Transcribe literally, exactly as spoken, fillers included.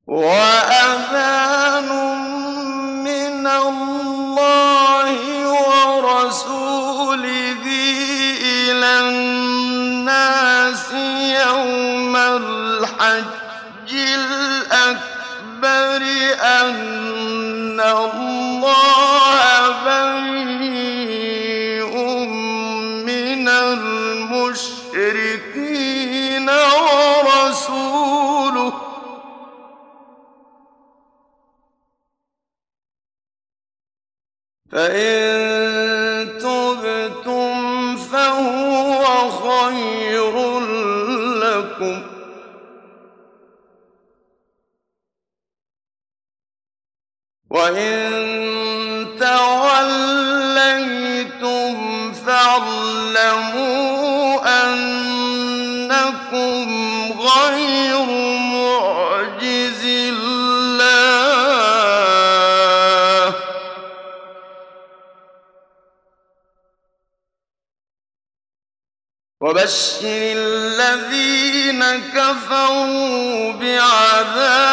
وأذان من الله ورسوله إلى الناس يوم الحج الأكبر أن الله بريء من المشركين ورسوله فإن تُبْتُمْ فهو خير لكم وإن توليتم فاعلموا أنكم غير معجز الله وبشر الذين كفروا بعذاب